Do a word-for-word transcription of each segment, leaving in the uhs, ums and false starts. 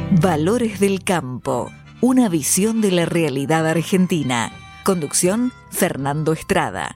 Valores del Campo, una visión de la realidad argentina. Conducción, Fernando Estrada.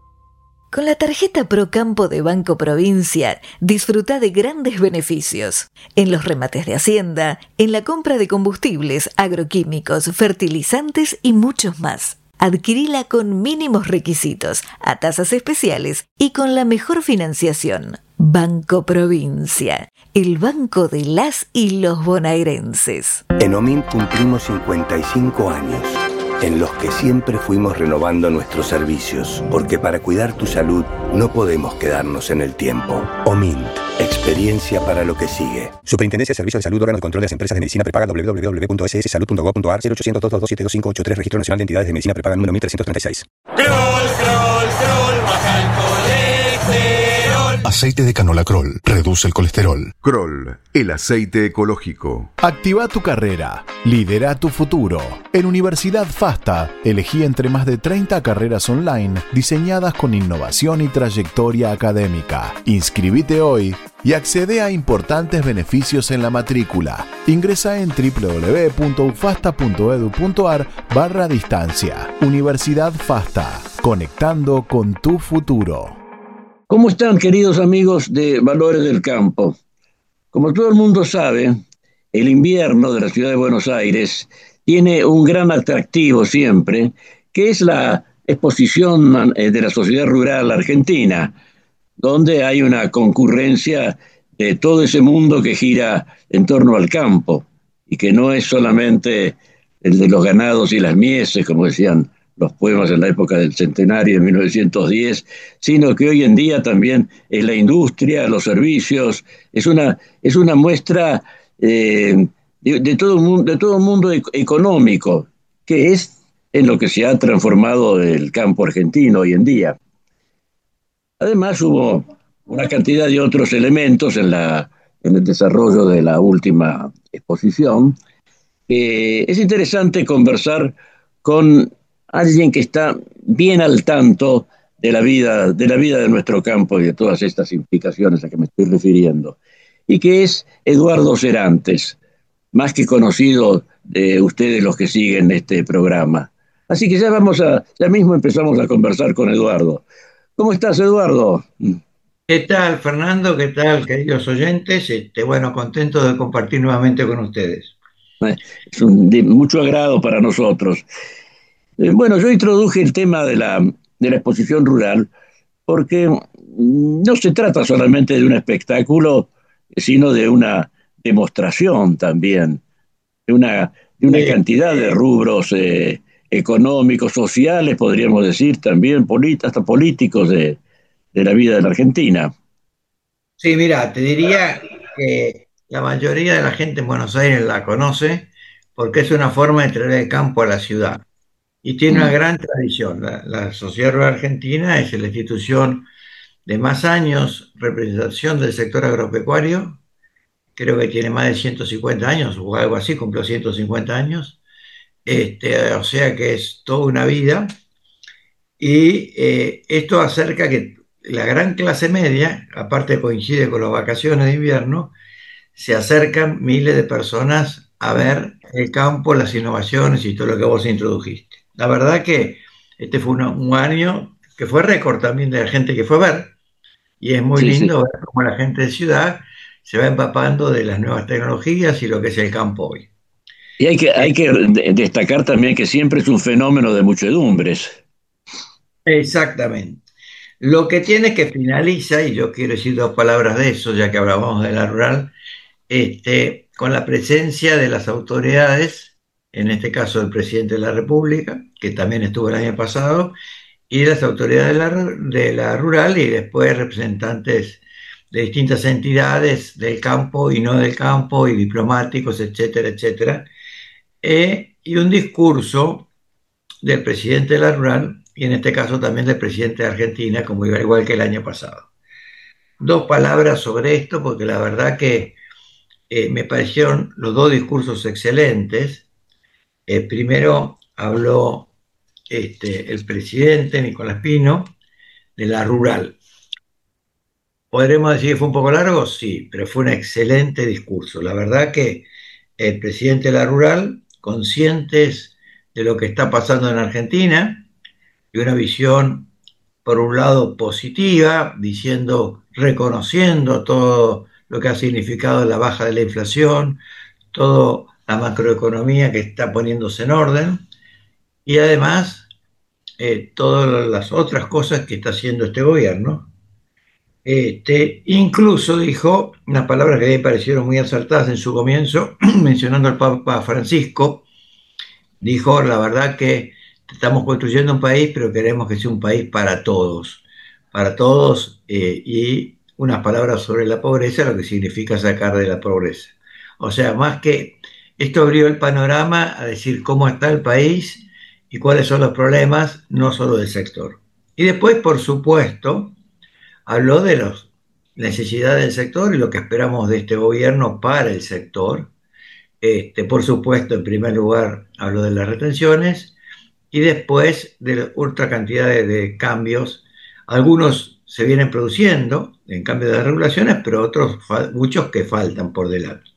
Con la tarjeta Procampo de Banco Provincia, disfruta de grandes beneficios en los remates de Hacienda, en la compra de combustibles, agroquímicos, fertilizantes y muchos más. Adquirila con mínimos requisitos, a tasas especiales y con la mejor financiación. Banco Provincia, el banco de las y los bonaerenses. En OMINT cumplimos cincuenta y cinco años, en los que siempre fuimos renovando nuestros servicios, porque para cuidar tu salud no podemos quedarnos en el tiempo. OMINT, experiencia para lo que sigue. Superintendencia de Servicios de Salud, órgano de control de las empresas de medicina prepaga, doble u doble u doble u punto ese ese salud punto gov punto a r, cero ochocientos, dos dos dos, siete dos cinco ocho tres, Registro Nacional de Entidades de Medicina Prepaga número mil trescientos treinta y seis. Kroll, Kroll, Kroll, baja el colesterol. Aceite de canola Kroll reduce el colesterol. Kroll, el aceite ecológico. Activa tu carrera, lidera tu futuro. En Universidad FASTA, elegí entre más de treinta carreras online diseñadas con innovación y trayectoria académica. Inscribite hoy y accede a importantes beneficios en la matrícula. Ingresa en doble u doble u doble u punto ufasta punto edu punto ar barra distancia. Universidad FASTA, conectando con tu futuro. ¿Cómo están, queridos amigos de Valores del Campo? Como todo el mundo sabe, el invierno de la ciudad de Buenos Aires tiene un gran atractivo siempre, que es la exposición de la sociedad rural argentina, donde hay una concurrencia de todo ese mundo que gira en torno al campo, y que no es solamente el de los ganados y las mieses, como decían los poemas en la época del centenario de mil novecientos diez, sino que hoy en día también es la industria, los servicios, es una, es una muestra eh, de, de, todo un mundo, de todo un mundo e- económico, que es en lo que se ha transformado el campo argentino hoy en día. Además hubo una cantidad de otros elementos en, la, en el desarrollo de la última exposición. Eh, es interesante conversar con alguien que está bien al tanto de la vida, de la vida de nuestro campo y de todas estas implicaciones a que me estoy refiriendo, y que es Eduardo Serantes, más que conocido de ustedes los que siguen este programa. Así que ya vamos a, ya mismo empezamos a conversar con Eduardo. ¿Cómo estás, Eduardo? ¿Qué tal, Fernando? ¿Qué tal, queridos oyentes? Este, bueno, contento de compartir nuevamente con ustedes. Es un, de mucho agrado para nosotros. Eh, bueno, yo introduje el tema de la, de la exposición rural porque no se trata solamente de un espectáculo, sino de una demostración también, de una, de una Sí. cantidad de rubros eh, económicos, sociales, podríamos decir, también polit- hasta políticos de, de la vida de la Argentina. Sí, mira, te diría que la mayoría de la gente en Buenos Aires la conoce porque es una forma de traer el campo a la ciudad y tiene una Mm. gran tradición. La, la Sociedad Rural Argentina es la institución de más años representación del sector agropecuario. Creo que tiene más de ciento cincuenta años o algo así, cumplió ciento cincuenta años. Este, o sea que es toda una vida. Y eh, esto acerca que la gran clase media, aparte coincide con las vacaciones de invierno, se acercan miles de personas a ver el campo, las innovaciones y todo lo que vos introdujiste. La verdad que este fue una- un año que fue récord también de la gente que fue a ver, y es muy Sí, sí. lindo ver cómo la gente de ciudad se va empapando de las nuevas tecnologías y lo que es el campo hoy. Y hay que, hay Eh, que de- destacar también que siempre es un fenómeno de muchedumbres. Exactamente. Lo que tiene que finaliza, y yo quiero decir dos palabras de eso, ya que hablábamos de la rural, este, con la presencia de las autoridades, en este caso el presidente de la República, que también estuvo el año pasado, y las autoridades de la, de la rural y después representantes de distintas entidades del campo y no del campo y diplomáticos, etcétera, etcétera. Eh, y un discurso del presidente de la rural y en este caso también del presidente de Argentina, como igual igual que el año pasado. Dos palabras sobre esto, porque la verdad que eh, me parecieron los dos discursos excelentes. Eh, primero habló este, el presidente Nicolás Pino de la rural. ¿Podremos decir que fue un poco largo? Sí, pero fue un excelente discurso. La verdad que el presidente de la Rural, conscientes de lo que está pasando en Argentina, y una visión, por un lado, positiva, diciendo, reconociendo todo lo que ha significado la baja de la inflación, toda la macroeconomía que está poniéndose en orden, y además eh, todas las otras cosas que está haciendo este gobierno. Este, incluso dijo unas palabras que me parecieron muy acertadas en su comienzo, mencionando al Papa Francisco. Dijo, la verdad que estamos construyendo un país, pero queremos que sea un país para todos, para todos, eh, y unas palabras sobre la pobreza, lo que significa sacar de la pobreza. O sea, más que esto abrió el panorama a decir cómo está el país y cuáles son los problemas, no solo del sector. Y después, por supuesto, habló de las necesidades del sector y lo que esperamos de este gobierno para el sector. Este, por supuesto, en primer lugar, habló de las retenciones y después de otra cantidad de, de cambios. Algunos se vienen produciendo en cambio de las regulaciones, pero otros, muchos que faltan por delante.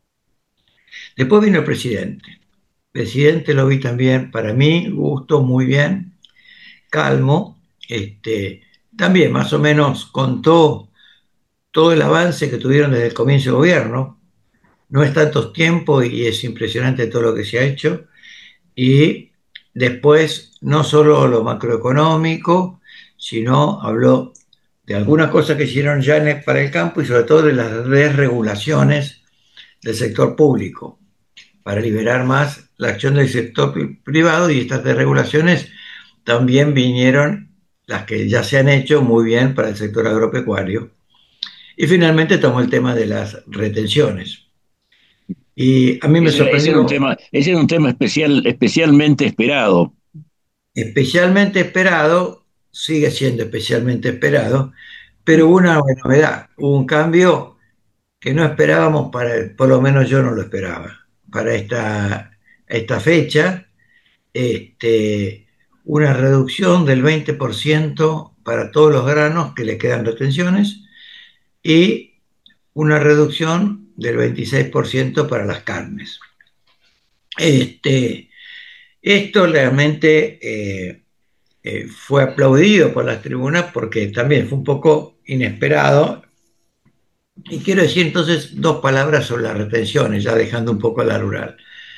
Después vino el presidente. El presidente lo vi también, para mí, gusto, muy bien, calmo. Este, también más o menos contó todo el avance que tuvieron desde el comienzo del gobierno. No es tanto tiempo y es impresionante todo lo que se ha hecho. Y después, no solo lo macroeconómico, sino habló de algunas cosas que hicieron ya para el campo y sobre todo de las desregulaciones del sector público, para liberar más la acción del sector privado, y estas desregulaciones también vinieron, las que ya se han hecho muy bien para el sector agropecuario. Y finalmente tomó el tema de las retenciones. Y a mí me ese, sorprendió. Ese era un tema, ese era un tema especial, especialmente esperado. Especialmente esperado, sigue siendo especialmente esperado, pero hubo una novedad, hubo un cambio que no esperábamos, para, por lo menos yo no lo esperaba, para esta, esta fecha, este, una reducción del veinte por ciento para todos los granos que le quedan retenciones y una reducción del veintiséis por ciento para las carnes. Este, esto realmente eh, eh, fue aplaudido por las tribunas porque también fue un poco inesperado. Y quiero decir entonces dos palabras sobre las retenciones, ya dejando un poco la rural.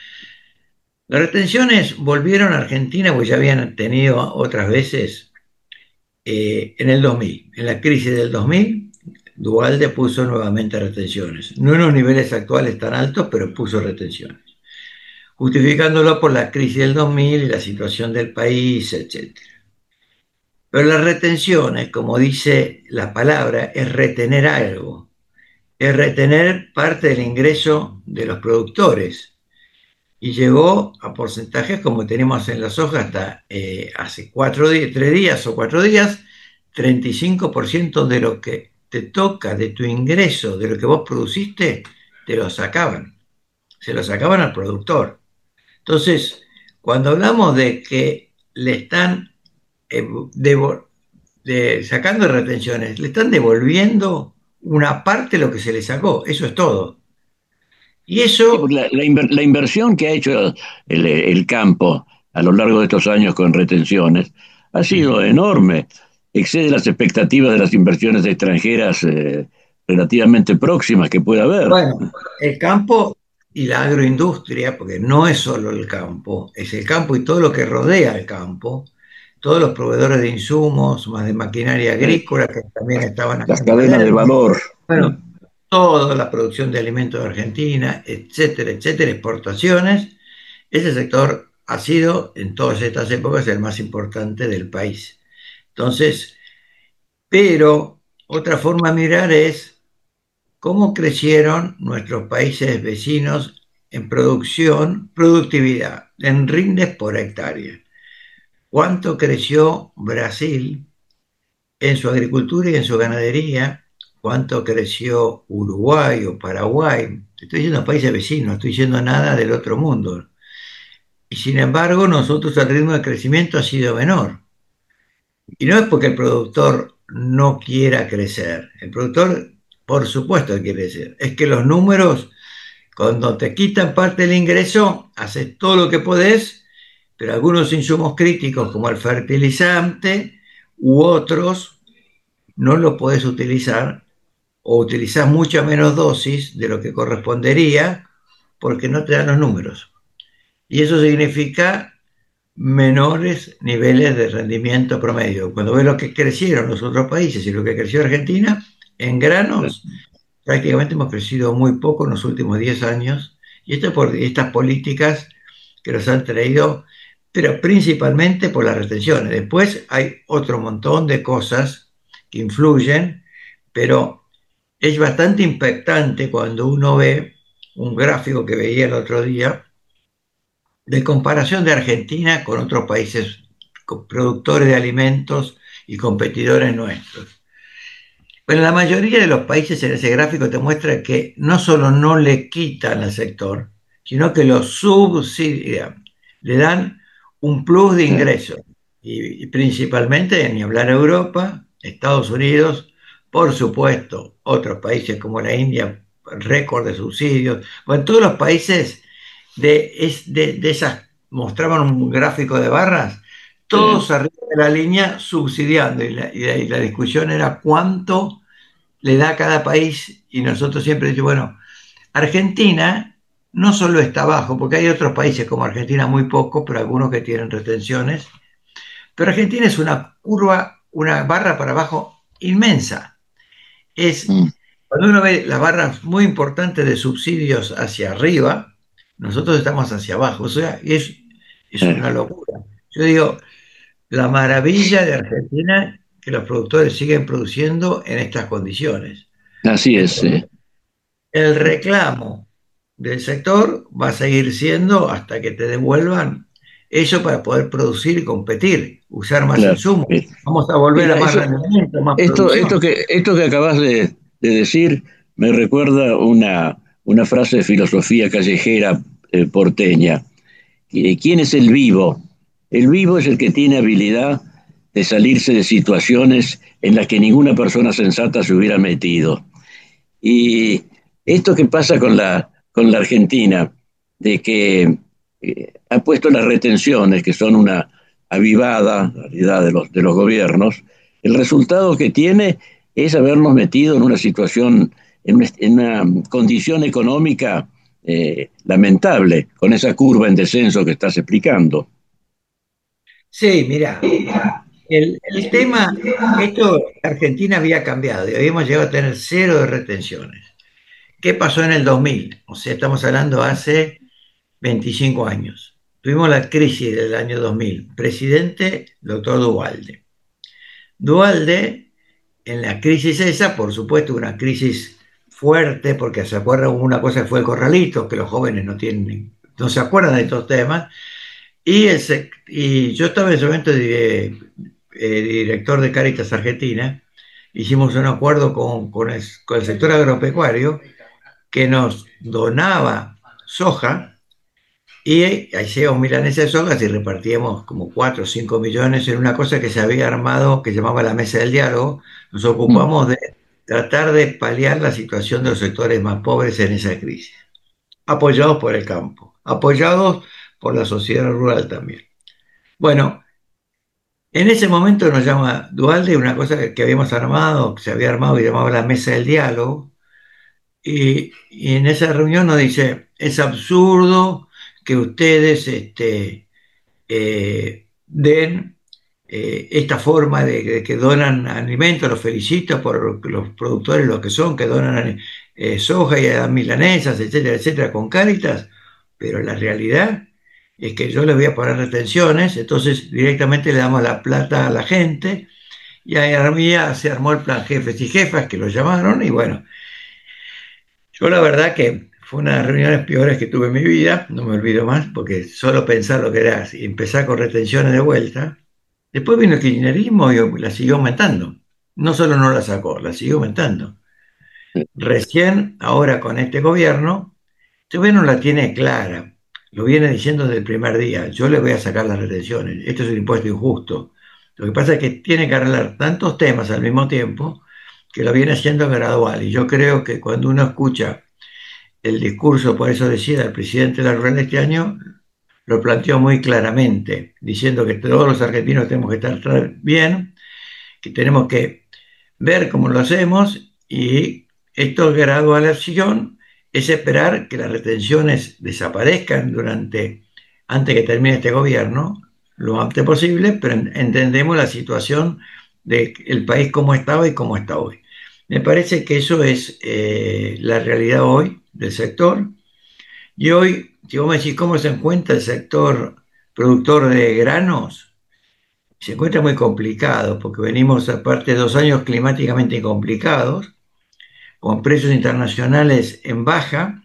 Las retenciones volvieron a Argentina, porque ya habían tenido otras veces eh, en el dos mil. En la crisis del dos mil, Duhalde puso nuevamente retenciones. No en los niveles actuales tan altos, pero puso retenciones, justificándolo por la crisis del dos mil y la situación del país, etcétera. Pero las retenciones, como dice la palabra, es retener algo, es retener parte del ingreso de los productores. Y llegó a porcentajes como tenemos en la soja hasta eh, hace cuatro días, tres días o cuatro días, treinta y cinco por ciento de lo que te toca de tu ingreso, de lo que vos produciste, te lo sacaban. Se lo sacaban al productor. Entonces, cuando hablamos de que le están eh, de, de, sacando retenciones, le están devolviendo una parte de lo que se le sacó, eso es todo. Y eso... Sí, la, la, inver, la, inversión que ha hecho el, el campo a lo largo de estos años con retenciones ha sido enorme, excede las expectativas de las inversiones extranjeras eh, relativamente próximas que pueda haber. Bueno, el campo y la agroindustria, porque no es solo el campo, es el campo y todo lo que rodea al campo, todos los proveedores de insumos, más de maquinaria agrícola que también estaban... Las cadenas de valor. Bueno, toda la producción de alimentos de Argentina, etcétera, etcétera, exportaciones. Ese sector ha sido en todas estas épocas el más importante del país. Entonces, pero otra forma de mirar es cómo crecieron nuestros países vecinos en producción, productividad, en rindes por hectárea. ¿Cuánto creció Brasil en su agricultura y en su ganadería? ¿Cuánto creció Uruguay o Paraguay? Estoy diciendo países vecinos, no estoy diciendo nada del otro mundo. Y sin embargo, nosotros el ritmo de crecimiento ha sido menor. Y no es porque el productor no quiera crecer. El productor, por supuesto, quiere crecer. Es que los números Cuando te quitan parte del ingreso, haces todo lo que podés, pero algunos insumos críticos como el fertilizante u otros no los podés utilizar o utilizás mucha menos dosis de lo que correspondería porque no te dan los números. Y eso significa menores niveles de rendimiento promedio. Cuando ves lo que crecieron los otros países y lo que creció Argentina, en granos, prácticamente hemos crecido muy poco en los últimos diez años, y esto por estas políticas que nos han traído, pero principalmente por las retenciones. Después hay otro montón de cosas que influyen, pero es bastante impactante cuando uno ve un gráfico que veía el otro día de comparación de Argentina con otros países productores de alimentos y competidores nuestros. Bueno, la mayoría de los países en ese gráfico te muestra que no solo no le quitan al sector, sino que lo subsidian, le dan un plus de ingresos. Y, y principalmente, ni hablar Europa, Estados Unidos, por supuesto, otros países como la India, récord de subsidios. Bueno, todos los países de, de, de esas, mostraban un gráfico de barras, todos sí. Arriba de la línea subsidiando, y la, y la, y la discusión era cuánto le da a cada país, y nosotros siempre decimos, bueno, Argentina no solo está abajo, porque hay otros países como Argentina muy pocos, pero algunos que tienen retenciones, pero Argentina es una curva, una barra para abajo inmensa. Es, mm. Cuando uno ve las barras muy importantes de subsidios hacia arriba, nosotros estamos hacia abajo, o sea, es, es una locura. Yo digo, la maravilla de Argentina que los productores siguen produciendo en estas condiciones. Así es. Sí. El reclamo del sector va a seguir siendo hasta que te devuelvan eso para poder producir y competir, usar más claro. insumos. Vamos a volver Mira, a más eso, rendimiento, más esto, producción. Esto que, esto que acabas de, de decir me recuerda una, una frase de filosofía callejera eh, porteña. ¿Quién es el vivo? El vivo es el que tiene habilidad de salirse de situaciones en las que ninguna persona sensata se hubiera metido. Y esto que pasa con la, con la Argentina, de que eh, ha puesto las retenciones, que son una avivada realidad de los, de los gobiernos, el resultado que tiene es habernos metido en una situación, en una, en una condición económica eh, lamentable, con esa curva en descenso que estás explicando. Sí, mira, el, el tema, esto, Argentina había cambiado y habíamos llegado a tener cero de retenciones. ¿Qué pasó en el dos mil? O sea, estamos hablando hace veinticinco años. Tuvimos la crisis del año dos mil. Presidente, doctor Duhalde. Duhalde, en la crisis esa, por supuesto, una crisis fuerte, porque se acuerdan, una cosa que fue el corralito, que los jóvenes no tienen, no se acuerdan de estos temas. Y, el, y yo estaba en ese momento de, eh, director de Cáritas Argentina. Hicimos un acuerdo con, con, el, con el sector agropecuario que nos donaba soja, y ahí hacíamos milanesas de soja y repartíamos como cuatro o cinco millones en una cosa que se había armado que se llamaba la Mesa del Diálogo. Nos ocupamos de tratar de paliar la situación de los sectores más pobres en esa crisis, apoyados por el campo, apoyados por la sociedad rural también. Bueno, en ese momento nos llama Duhalde, una cosa que, que habíamos armado, que se había armado y llamaba la Mesa del Diálogo, y, y en esa reunión nos dice, es absurdo que ustedes este, eh, den eh, esta forma de, de que donan alimentos, los felicito por los productores, los que son, que donan eh, soja y dan milanesas, etcétera, etcétera, con Cáritas, pero la realidad es que yo les voy a poner retenciones, entonces directamente le damos la plata a la gente, y ahí se armó el plan Jefes y Jefas, que lo llamaron, y bueno, yo la verdad que fue una de las reuniones peores que tuve en mi vida, no me olvido más, porque solo pensar lo que era empezar con retenciones de vuelta. Después vino el kirchnerismo y la siguió aumentando. No solo no la sacó, la siguió aumentando. Recién, ahora con este gobierno, este gobierno la tiene clara, lo viene diciendo desde el primer día, yo le voy a sacar las retenciones, esto es un impuesto injusto. Lo que pasa es que tiene que arreglar tantos temas al mismo tiempo que lo viene haciendo gradual, y yo creo que cuando uno escucha el discurso, por eso decía, el presidente de la Rural este año lo planteó muy claramente, diciendo que todos los argentinos tenemos que estar bien, que tenemos que ver cómo lo hacemos, y esto gradualización es esperar que las retenciones desaparezcan durante, antes que termine este gobierno, lo antes posible, pero entendemos la situación del país como estaba y cómo está hoy. Me parece que eso es eh, la realidad hoy del sector. Y hoy, si vos me decís cómo se encuentra el sector productor de granos, se encuentra muy complicado, porque venimos aparte de dos años climáticamente complicados, con precios internacionales en baja,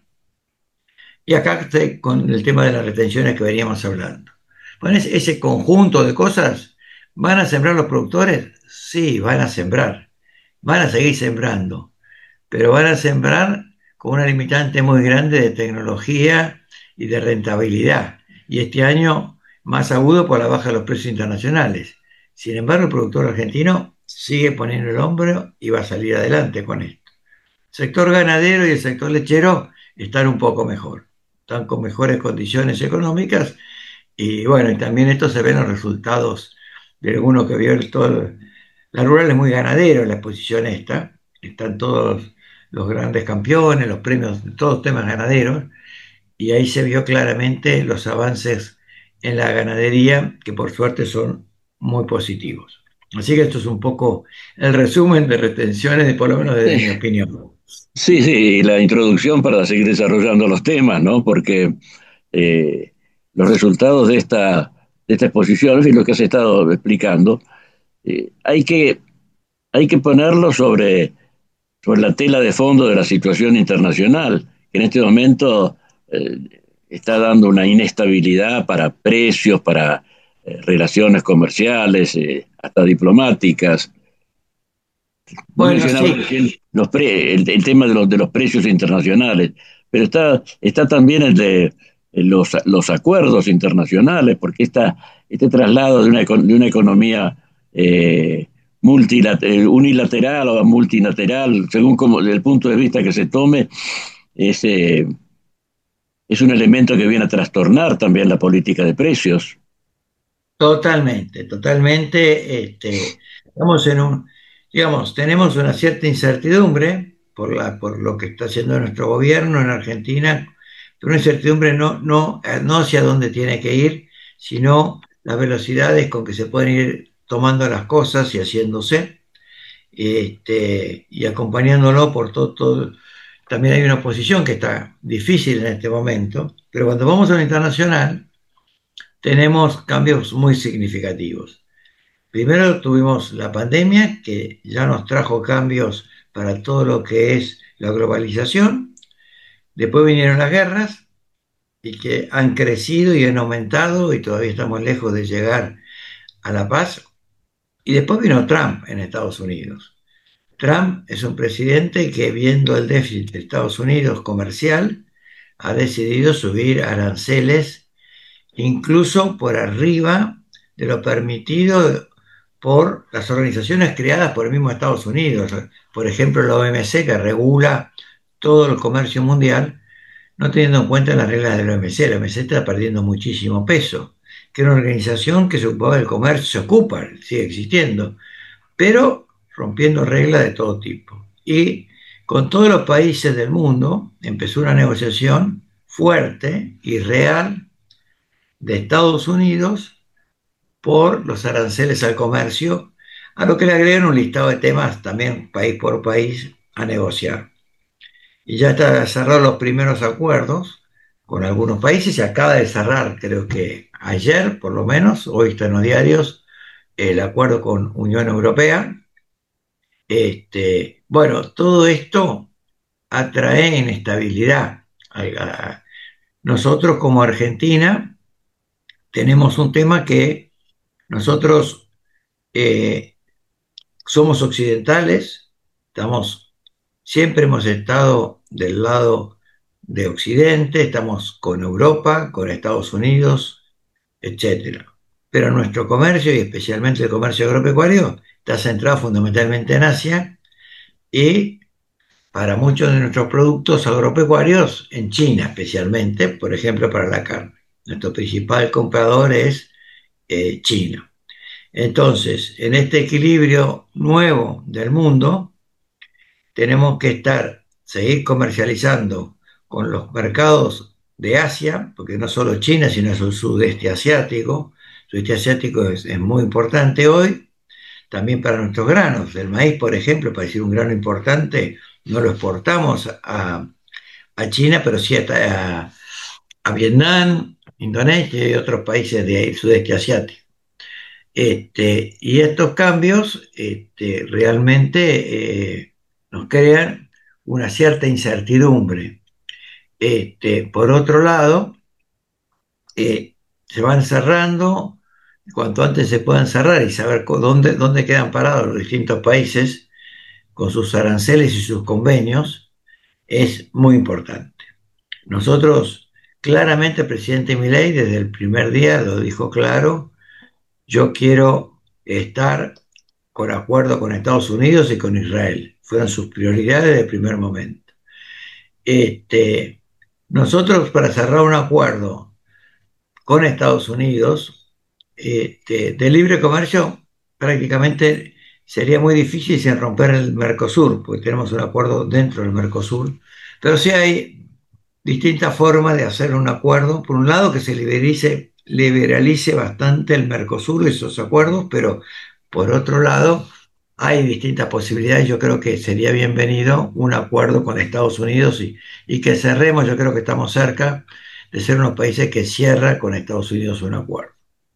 y acá estoy con el tema de las retenciones que veníamos hablando. Bueno, ese conjunto de cosas, ¿van a sembrar los productores? Sí, van a sembrar, van a seguir sembrando, pero van a sembrar con una limitante muy grande de tecnología y de rentabilidad, y este año más agudo por la baja de los precios internacionales. Sin embargo, el productor argentino sigue poniendo el hombro y va a salir adelante con esto. El sector ganadero y el sector lechero están un poco mejor, están con mejores condiciones económicas, y bueno, y también esto se ve en los resultados de alguno que vio todo. La rural es muy ganadero, la exposición esta, están todos los grandes campeones, los premios, todos temas ganaderos, y ahí se vio claramente los avances en la ganadería, que por suerte son muy positivos. Así que esto es un poco el resumen de retenciones, de, por lo menos de Sí. mi opinión. Sí, sí, la introducción para seguir desarrollando los temas, ¿no? Porque eh, los resultados de esta, de esta exposición y lo que has estado explicando, eh, hay que, hay que ponerlo sobre, sobre la tela de fondo de la situación internacional, que en este momento eh, está dando una inestabilidad para precios, para eh, relaciones comerciales, eh, hasta diplomáticas. Vos Bueno, mencionabas sí, recién los pre- el, el tema de los, de los precios internacionales, pero está, está también el de los, los acuerdos internacionales, porque esta, este traslado de una, eco- de una economía eh, multilat- eh, unilateral o multilateral, según como, el punto de vista que se tome, es, eh, es un elemento que viene a trastornar también la política de precios. totalmente, totalmente. Este, estamos en un, digamos, tenemos una cierta incertidumbre por la, por lo que está haciendo nuestro gobierno en Argentina, pero una incertidumbre no, no, no hacia dónde tiene que ir, sino las velocidades con que se pueden ir tomando las cosas y haciéndose, este, y acompañándolo por todo, todo. También hay una oposición que está difícil en este momento, pero cuando vamos a lo internacional, tenemos cambios muy significativos. Primero tuvimos la pandemia, que ya nos trajo cambios para todo lo que es la globalización. Después vinieron las guerras, y que han crecido y han aumentado, y todavía estamos lejos de llegar a la paz. Y después vino Trump en Estados Unidos. Trump es un presidente que, viendo el déficit de Estados Unidos comercial, ha decidido subir aranceles incluso por arriba de lo permitido por las organizaciones creadas por el mismo Estados Unidos. Por ejemplo, la O M C, que regula todo el comercio mundial, no teniendo en cuenta las reglas de la O M C. La O M C está perdiendo muchísimo peso, que era una organización que se ocupaba del comercio, se ocupa, sigue existiendo, pero rompiendo reglas de todo tipo. Y con todos los países del mundo empezó una negociación fuerte y real de Estados Unidos por los aranceles al comercio, a lo que le agregan un listado de temas también país por país a negociar. Y ya está cerrados los primeros acuerdos con algunos países. Se acaba de cerrar, creo que ayer por lo menos, hoy está en los diarios, el acuerdo con Unión Europea. Este, bueno, todo esto atrae inestabilidad. Nosotros como Argentina tenemos un tema que nosotros eh, somos occidentales, estamos, siempre hemos estado del lado de Occidente, estamos con Europa, con Estados Unidos, etcétera. Pero nuestro comercio, y especialmente el comercio agropecuario, está centrado fundamentalmente en Asia, y para muchos de nuestros productos agropecuarios en China especialmente, por ejemplo para la carne. Nuestro principal comprador es eh, China. Entonces, en este equilibrio nuevo del mundo, tenemos que estar, seguir comercializando con los mercados de Asia, porque no solo China, sino el sudeste asiático. El sudeste asiático es, es muy importante hoy, también para nuestros granos. El maíz, por ejemplo, para decir un grano importante, no lo exportamos a, a China, pero sí a, a, a Vietnam, Indonesia y otros países del sudeste asiático. Este, y estos cambios este, realmente eh, nos crean una cierta incertidumbre. Este, por otro lado, eh, se van cerrando, cuanto antes se puedan cerrar y saber dónde, dónde quedan parados los distintos países con sus aranceles y sus convenios, es muy importante. Nosotros, claramente, el presidente Milei desde el primer día lo dijo claro: yo quiero estar con acuerdo con Estados Unidos y con Israel. Fueron sus prioridades desde el primer momento. Este, nosotros, para cerrar un acuerdo con Estados Unidos este, de libre comercio, prácticamente sería muy difícil sin romper el Mercosur, porque tenemos un acuerdo dentro del Mercosur. Pero sí hay distintas formas de hacer un acuerdo. Por un lado, que se liberalice, liberalice bastante el Mercosur y esos acuerdos, pero por otro lado, hay distintas posibilidades. Yo creo que sería bienvenido un acuerdo con Estados Unidos y, y que cerremos. Yo creo que estamos cerca de ser unos países que cierran con Estados Unidos un acuerdo.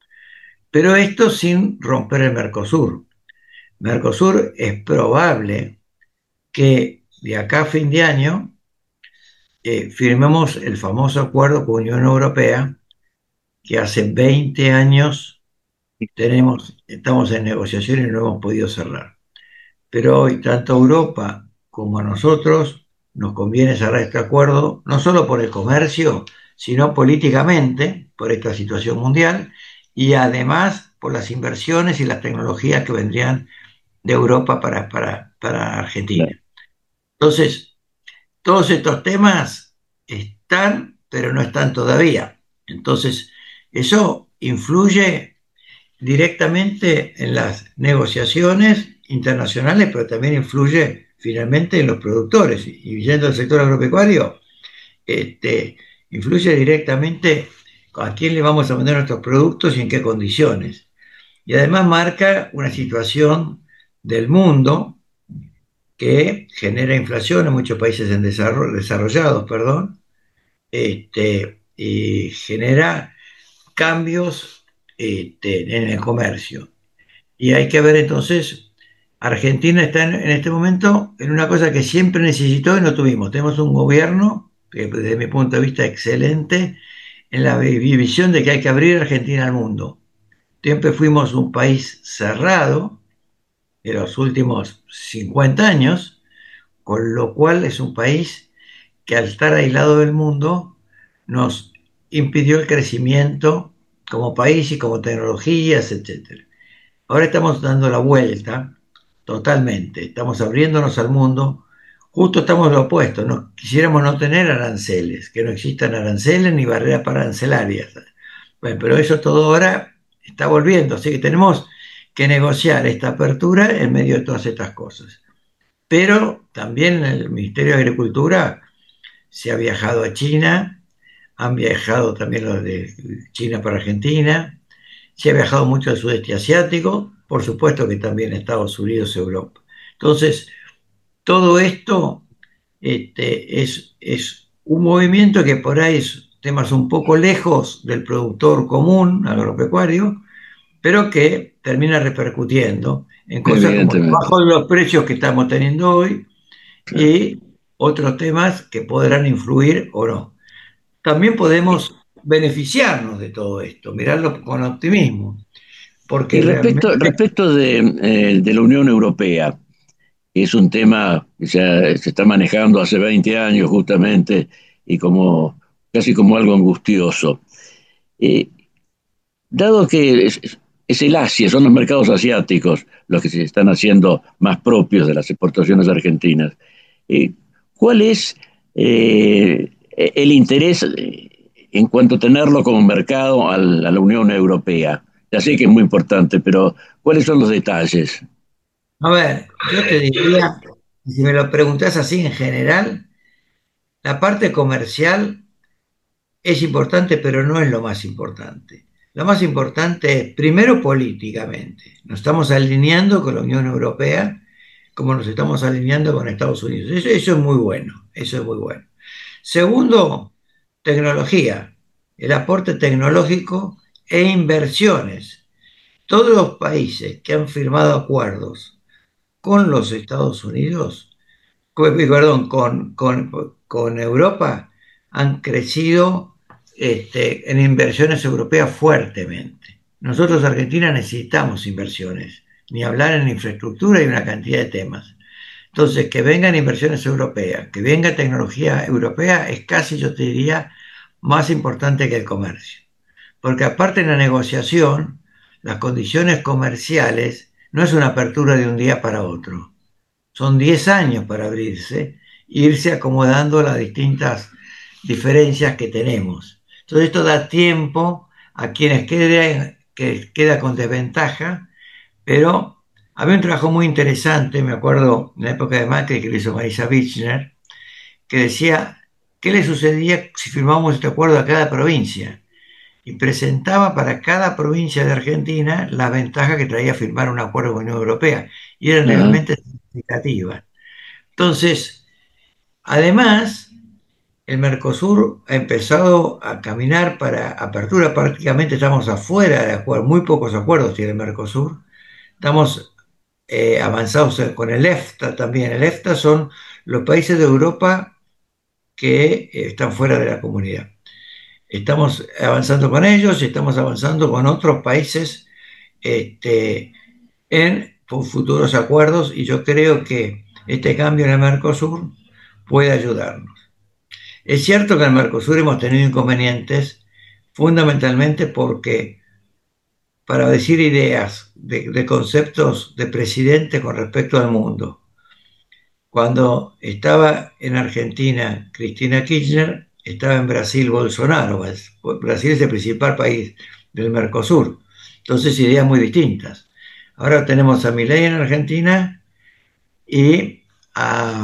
Pero esto sin romper el Mercosur. Mercosur es probable que de acá a fin de año eh, firmemos el famoso acuerdo con Unión Europea, que hace veinte años tenemos, estamos en negociación y no hemos podido cerrar. Pero hoy, tanto a Europa como a nosotros, nos conviene cerrar este acuerdo, no solo por el comercio, sino políticamente, por esta situación mundial, y además por las inversiones y las tecnologías que vendrían de Europa para, para, para Argentina. Entonces, todos estos temas están, pero no están todavía. Entonces, eso influye directamente en las negociaciones internacionales, pero también influye finalmente en los productores. Y yendo al sector agropecuario, este, influye directamente a quién le vamos a vender nuestros productos y en qué condiciones. Y además marca una situación del mundo que genera inflación en muchos países en desarrollo, desarrollados, perdón, este, y genera cambios este, en el comercio. Y hay que ver entonces, Argentina está en, en este momento en una cosa que siempre necesitó y no tuvimos. Tenemos un gobierno, que desde mi punto de vista excelente, en la visión de que hay que abrir Argentina al mundo. Siempre fuimos un país cerrado en los últimos cincuenta años, con lo cual es un país que al estar aislado del mundo nos impidió el crecimiento como país y como tecnologías, etcétera. Ahora estamos dando la vuelta totalmente, estamos abriéndonos al mundo, justo estamos lo opuesto, no, quisiéramos no tener aranceles, que no existan aranceles ni barreras arancelarias. Bueno, pero eso todo ahora está volviendo, así que tenemos que negociar esta apertura en medio de todas estas cosas. Pero también en el Ministerio de Agricultura se ha viajado a China, han viajado también los de China para Argentina, se ha viajado mucho al sudeste asiático, por supuesto que también Estados Unidos y Europa. Entonces, todo esto este, es, es un movimiento que por ahí es temas un poco lejos del productor común agropecuario, pero que termina repercutiendo en cosas como bajo los precios que estamos teniendo hoy, claro, y otros temas que podrán influir o no. También podemos beneficiarnos de todo esto, mirarlo con optimismo. Porque y respecto, realmente... respecto de, eh, de la Unión Europea, es un tema que se, se está manejando hace veinte años justamente, y como casi como algo angustioso. Eh, dado que es, es el Asia, son los mercados asiáticos los que se están haciendo más propios de las exportaciones argentinas, eh, ¿cuál es eh, el interés en cuanto a tenerlo como mercado al, a la Unión Europea? Ya sé que es muy importante, pero ¿cuáles son los detalles? A ver, yo te diría, si me lo preguntas así en general, la parte comercial es importante, pero no es lo más importante. Lo más importante es, primero, políticamente. Nos estamos alineando con la Unión Europea como nos estamos alineando con Estados Unidos. Eso, eso es muy bueno, eso es muy bueno. Segundo, tecnología, el aporte tecnológico e inversiones. Todos los países que han firmado acuerdos con los Estados Unidos, con- perdón, con, con, con Europa, han crecido este, en inversiones europeas fuertemente. Nosotros, Argentina, necesitamos inversiones, ni hablar en infraestructura y una cantidad de temas. Entonces, que vengan inversiones europeas, que venga tecnología europea, es casi, yo te diría, más importante que el comercio. Porque aparte en la negociación, las condiciones comerciales no es una apertura de un día para otro. Son diez años para abrirse, e irse acomodando las distintas diferencias que tenemos. Entonces esto da tiempo a quienes queden, que queda con desventaja, pero había un trabajo muy interesante, me acuerdo en la época de Macri, que lo hizo Marisa Bichner, que decía qué le sucedía si firmábamos este acuerdo a cada provincia y presentaba para cada provincia de Argentina la ventaja que traía firmar un acuerdo con la Unión Europea y eran Ajá. realmente significativas. Entonces, además, el Mercosur ha empezado a caminar para apertura, prácticamente estamos afuera de acuerdos, muy pocos acuerdos tiene el Mercosur, estamos eh, avanzados con el EFTA también. El EFTA son los países de Europa que eh, están fuera de la comunidad. Estamos avanzando con ellos y estamos avanzando con otros países este, en futuros acuerdos y yo creo que este cambio en el Mercosur puede ayudarnos. Es cierto que en el Mercosur hemos tenido inconvenientes fundamentalmente porque para decir ideas de, de conceptos de presidente con respecto al mundo. Cuando estaba en Argentina Cristina Kirchner, estaba en Brasil Bolsonaro. Brasil es el principal país del Mercosur. Entonces, ideas muy distintas. Ahora tenemos a Milei en Argentina y a,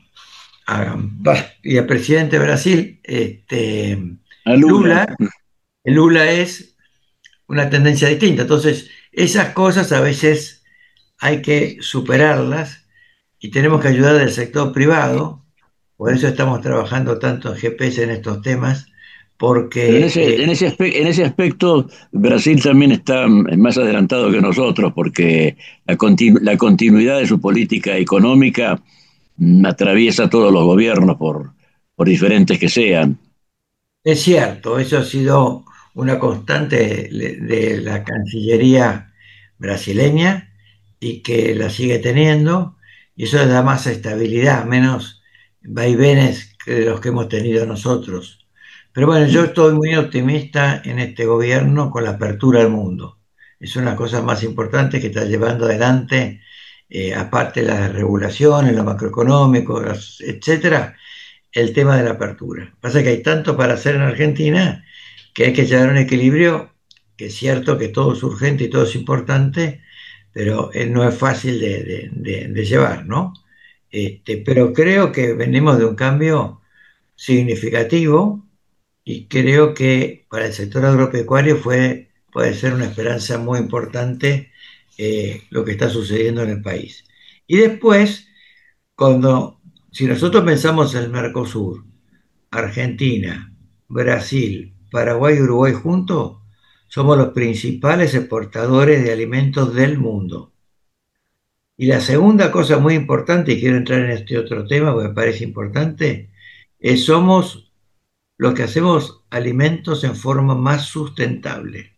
a, y al presidente de Brasil, este, A Lula. Lula. Lula es una tendencia distinta. Entonces, esas cosas a veces hay que superarlas y tenemos que ayudar del sector privado. Por eso estamos trabajando tanto en G P S en estos temas, Pero en porque ese, en eh, ese, aspe- en ese aspecto, Brasil también está más adelantado que nosotros, porque la, continu- la continuidad de su política económica mm, atraviesa todos los gobiernos, por, por diferentes que sean. es cierto, eso ha sido una constante de, de la Cancillería brasileña y que la sigue teniendo, y eso le da más estabilidad, menos vaivenes que los que hemos tenido nosotros. Pero bueno, yo estoy muy optimista en este gobierno con la apertura al mundo. Es una de las cosas más importantes que está llevando adelante, eh, aparte de las regulaciones, lo macroeconómico, las- etcétera, el tema de la apertura. Pasa que hay tanto para hacer en Argentina que hay que llegar a un equilibrio, que es cierto que todo es urgente y todo es importante, pero eh, no es fácil de, de- de- de llevar, ¿no? Este, pero creo que venimos de un cambio significativo y creo que para el sector agropecuario fue, puede ser una esperanza muy importante eh, lo que está sucediendo en el país. Y después, cuando, si nosotros pensamos en el Mercosur, Argentina, Brasil, Paraguay y Uruguay juntos, somos los principales exportadores de alimentos del mundo. Y la segunda cosa muy importante, y quiero entrar en este otro tema porque me parece importante, es somos los que hacemos alimentos en forma más sustentable.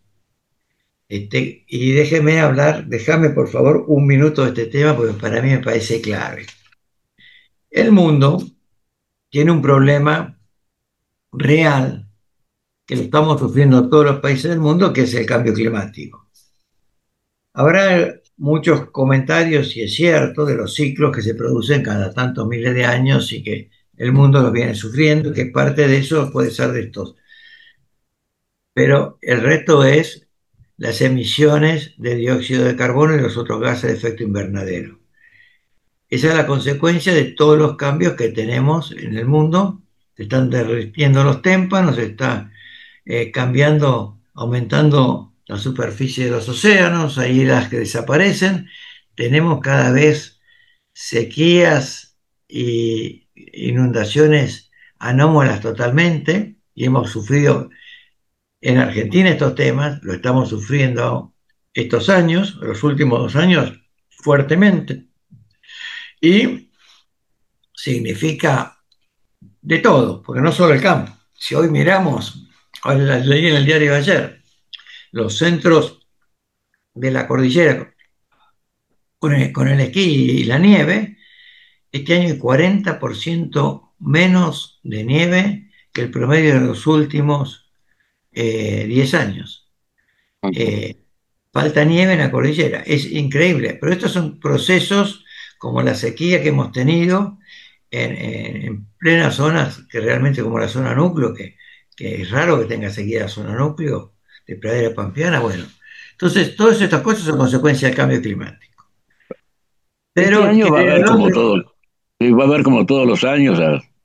Este, y déjeme hablar, déjame por favor un minuto de este tema porque para mí me parece clave. El mundo tiene un problema real que lo estamos sufriendo todos los países del mundo, que es el cambio climático. Habrá muchos comentarios, y es cierto, de los ciclos que se producen cada tantos miles de años y que el mundo lo viene sufriendo, que parte de eso puede ser de estos. Pero el reto es las emisiones de dióxido de carbono y los otros gases de efecto invernadero. Esa es la consecuencia de todos los cambios que tenemos en el mundo. Se están derritiendo los témpanos, se está eh, cambiando, aumentando la superficie de los océanos, hay islas que desaparecen. Tenemos cada vez sequías e inundaciones anómalas totalmente, y hemos sufrido en Argentina estos temas, lo estamos sufriendo estos años, los últimos dos años, fuertemente. Y significa de todo, porque no solo el campo. Si hoy miramos, leí en el diario de ayer, los centros de la cordillera con el, con el esquí y la nieve, este año hay cuarenta por ciento menos de nieve que el promedio de los últimos eh, diez años. Eh, falta nieve en la cordillera, es increíble, pero estos son procesos como la sequía que hemos tenido en, en, en plenas zonas, que realmente como la zona núcleo, que, que es raro que tenga sequía la zona núcleo de pradera pampeana, bueno. Entonces, todas estas cosas son consecuencia del cambio climático. Pero este año va a haber como todo, va a haber como todos los años,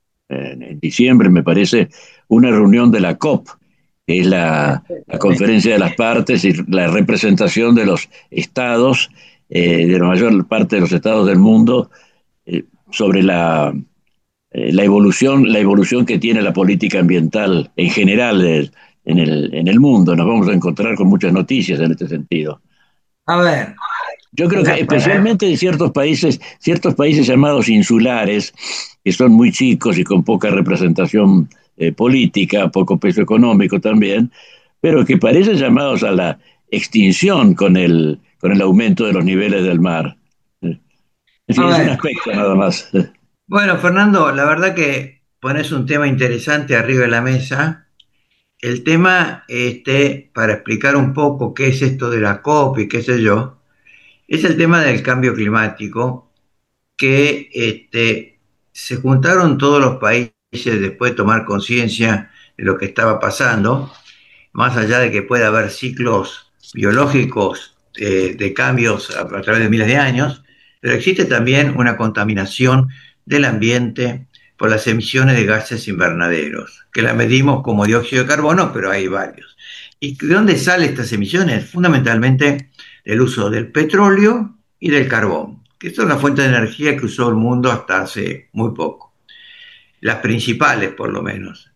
en diciembre me parece, una reunión de la COP, que es la, la conferencia de las partes y la representación de los estados, eh, de la mayor parte de los estados del mundo, eh, sobre la, eh, la evolución, la evolución que tiene la política ambiental en general de, en, el, en el mundo. Nos vamos a encontrar con muchas noticias en este sentido. A ver, yo creo que especialmente en ciertos países, ciertos países llamados insulares, que son muy chicos y con poca representación eh, política, poco peso económico también, pero que parecen llamados a la extinción con el, con el aumento de los niveles del mar. En fin, es un aspecto nada más. Bueno, Fernando, la verdad que pones un tema interesante arriba de la mesa. El tema, este, para explicar un poco qué es esto de la COP y qué sé yo, es el tema del cambio climático, que este, se juntaron todos los países después de tomar conciencia de lo que estaba pasando, más allá de que pueda haber ciclos biológicos eh, de cambios a, a través de miles de años, pero existe también una contaminación del ambiente por las emisiones de gases invernaderos, que la medimos como dióxido de carbono, pero hay varios. ¿Y de dónde salen estas emisiones? Fundamentalmente del uso del petróleo y del carbón, que son las fuentes de energía que usó el mundo hasta hace muy poco. Las principales, por lo menos.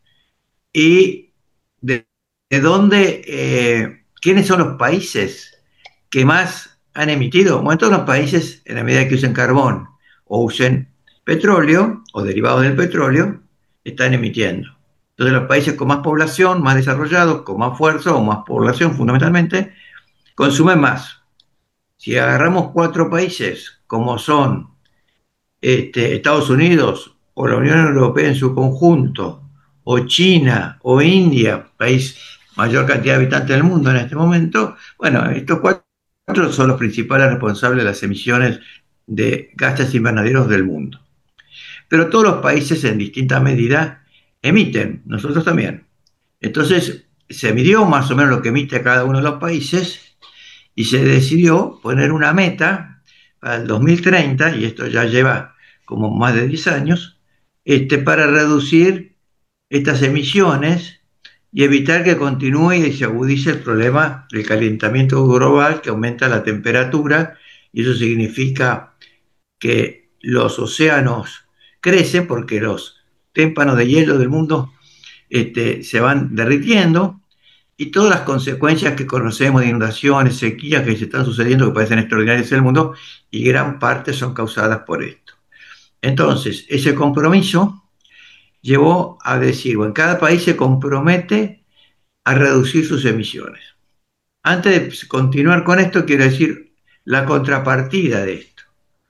¿Y de, de dónde, eh, quiénes son los países que más han emitido? Bueno, todos los países, en la medida que usen carbón o usen petróleo o derivados del petróleo, están emitiendo. Entonces los países con más población, más desarrollados, con más fuerza o más población fundamentalmente, consumen más. Si agarramos cuatro países como son este, Estados Unidos o la Unión Europea en su conjunto, o China o India, país mayor cantidad de habitantes del mundo en este momento, bueno, estos cuatro son los principales responsables de las emisiones de gases invernaderos del mundo. Pero todos los países en distinta medida emiten, nosotros también. Entonces se midió más o menos lo que emite cada uno de los países y se decidió poner una meta para el dos mil treinta, y esto ya lleva como más de diez años, este, para reducir estas emisiones y evitar que continúe y se agudice el problema del calentamiento global, que aumenta la temperatura, y eso significa que los océanos crecen porque los témpanos de hielo del mundo este, se van derritiendo, y todas las consecuencias que conocemos de inundaciones, sequías que se están sucediendo, que parecen extraordinarias en el mundo, y gran parte son causadas por esto. Entonces, ese compromiso llevó a decir, bueno, cada país se compromete a reducir sus emisiones. Antes de continuar con esto, quiero decir la contrapartida de esto.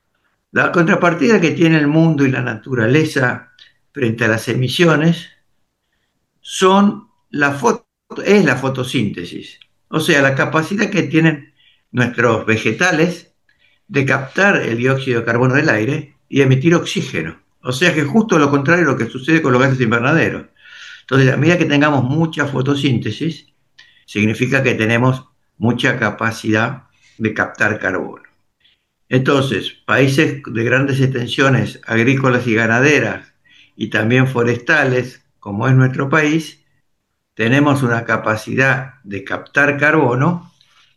La contrapartida que tiene el mundo y la naturaleza frente a las emisiones son la foto, es la fotosíntesis, o sea, la capacidad que tienen nuestros vegetales de captar el dióxido de carbono del aire y emitir oxígeno. O sea que justo lo contrario de lo que sucede con los gases invernaderos. Entonces, a medida que tengamos mucha fotosíntesis, significa que tenemos mucha capacidad de captar carbono. Entonces, países de grandes extensiones agrícolas y ganaderas y también forestales, como es nuestro país, tenemos una capacidad de captar carbono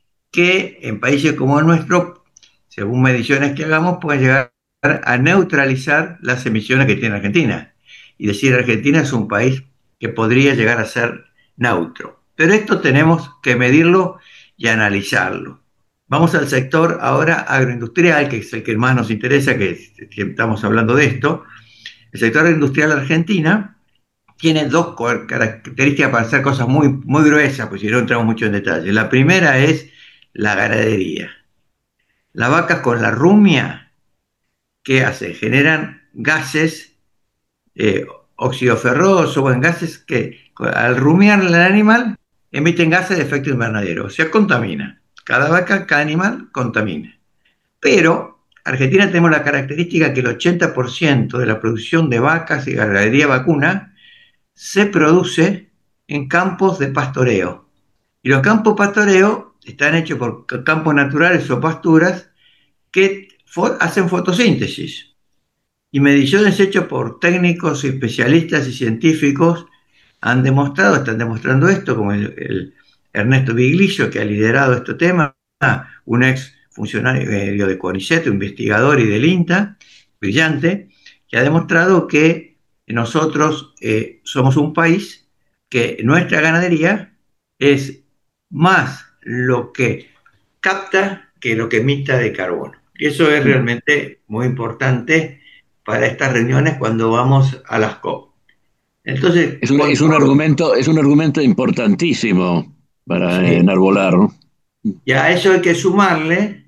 que en países como el nuestro, según mediciones que hagamos, puede llegar a neutralizar las emisiones que tiene Argentina. Y decir, Argentina es un país que podría llegar a ser neutro. Pero esto tenemos que medirlo y analizarlo. Vamos al sector ahora agroindustrial, que es el que más nos interesa, que, que estamos hablando de esto. El sector agroindustrial argentina tiene dos características para hacer cosas muy, muy gruesas, pues si no entramos mucho en detalle. La primera es la ganadería. Las vacas con la rumia, ¿qué hacen? Generan gases eh, óxido ferroso, bueno, gases que al rumiar el animal emiten gases de efecto invernadero, o sea, contamina. Cada vaca, cada animal contamina. Pero Argentina tenemos la característica que el ochenta por ciento de la producción de vacas y ganadería vacuna se produce en campos de pastoreo. Y los campos de pastoreo están hechos por campos naturales o pasturas que hacen fotosíntesis. Y mediciones hechas por técnicos, especialistas y científicos han demostrado, están demostrando esto, como el, el Ernesto Viglillo, que ha liderado este tema, un ex funcionario de CONICET, investigador y del INTA, brillante, que ha demostrado que nosotros eh, somos un país que nuestra ganadería es más lo que capta que lo que emita de carbono. Y eso es realmente muy importante para estas reuniones cuando vamos a las COP. Entonces, es un, es un argumento, es un argumento importantísimo para sí. enarbolar, ¿no? Y a eso hay que sumarle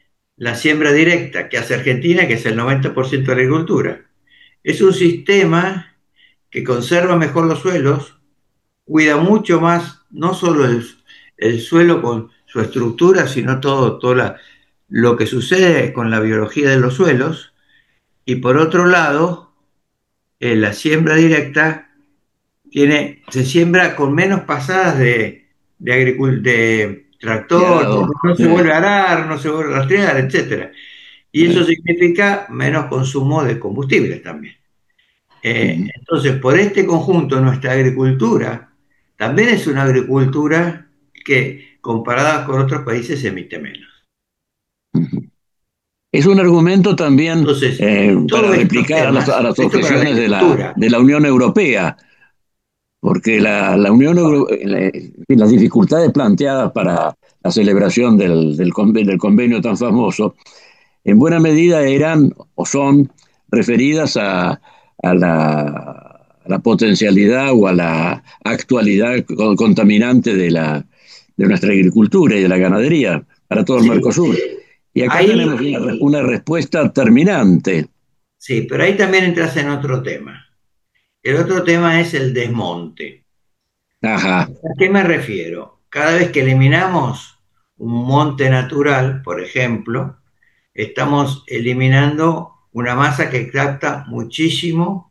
la siembra directa que hace Argentina, que es el noventa por ciento de la agricultura. Es un sistema que conserva mejor los suelos, cuida mucho más, no solo el, el suelo con su estructura, sino todo, todo la, lo que sucede con la biología de los suelos. Y por otro lado, eh, la siembra directa tiene, se siembra con menos pasadas de, de, agricul de tractor, claro. no se vuelve a arar, no se vuelve a rastrear, etcétera. Y eso significa menos consumo de combustibles también. Eh, entonces, por este conjunto, nuestra agricultura también es una agricultura que, comparada con otros países, emite menos. Es un argumento también Entonces, eh, para replicar temas, a, las, a las objeciones de la, de la Unión Europea, porque la, la Unión Europea, las dificultades planteadas para la celebración del, del, convenio, del convenio tan famoso, en buena medida eran o son referidas a, a, la, a la potencialidad o a la actualidad contaminante de, la, de nuestra agricultura y de la ganadería para todo el sí. Mercosur. Y acá ahí, tenemos una, una respuesta terminante. Sí, pero ahí también entras en otro tema. El otro tema es el desmonte. Ajá. ¿A qué me refiero? Cada vez que eliminamos un monte natural, por ejemplo, estamos eliminando una masa que capta muchísimo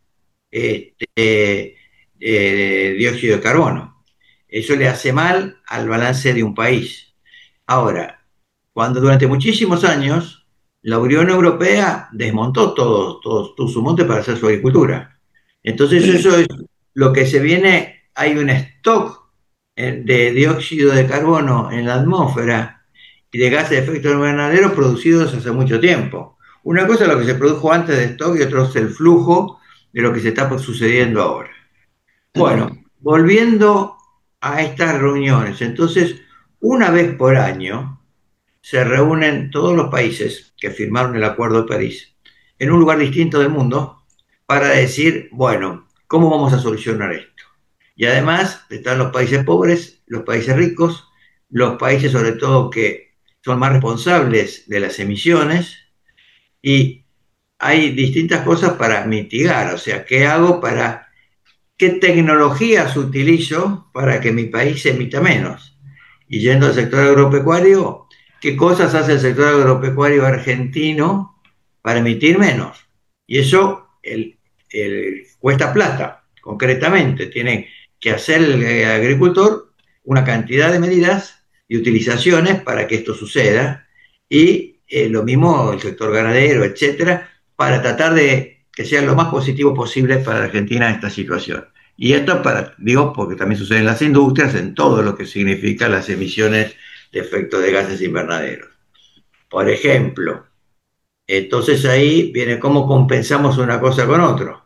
este, eh, dióxido de carbono. Eso le hace mal al balance de un país. Ahora, cuando durante muchísimos años la Unión Europea desmontó todo, todo, todo su monte para hacer su agricultura. Entonces sí. Eso es lo que se viene, hay un stock de dióxido de carbono en la atmósfera y de gases de efecto invernadero producidos hace mucho tiempo. Una cosa es lo que se produjo antes de stock y otro es el flujo de lo que se está sucediendo ahora. Bueno, volviendo a estas reuniones, entonces una vez por año se reúnen todos los países que firmaron el Acuerdo de París en un lugar distinto del mundo para decir, bueno, ¿cómo vamos a solucionar esto? Y además están los países pobres, los países ricos, los países sobre todo que son más responsables de las emisiones y hay distintas cosas para mitigar, o sea, ¿qué hago para, qué tecnologías utilizo para que mi país emita menos? Y yendo al sector agropecuario, ¿qué cosas hace el sector agropecuario argentino para emitir menos? Y eso el, el, cuesta plata, concretamente. Tiene que hacer el agricultor una cantidad de medidas y utilizaciones para que esto suceda, y eh, lo mismo el sector ganadero, etcétera, para tratar de que sea lo más positivo posible para Argentina esta situación. Y esto, para, digo, porque también sucede en las industrias, en todo lo que significa las emisiones de efecto de gases invernaderos. Por ejemplo, entonces ahí viene cómo compensamos una cosa con otro.